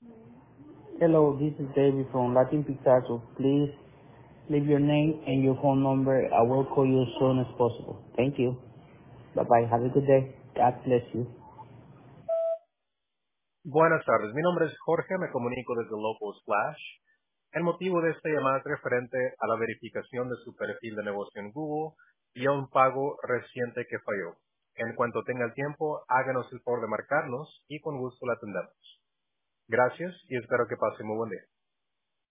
Hello, this is David from Latin Pizzazo. Please leave your name and your phone number. I will call you as soon as possible. Thank you. Bye-bye. Have a good day. God bless you. Buenas tardes, mi nombre es Jorge, me comunico desde Local Splash. El motivo de esta llamada es referente a la verificación de su perfil de negocio en Google y a un pago reciente que falló. En cuanto tenga el tiempo, háganos el favor de marcarnos y con gusto la atendemos. Gracias y espero que pase muy buen día.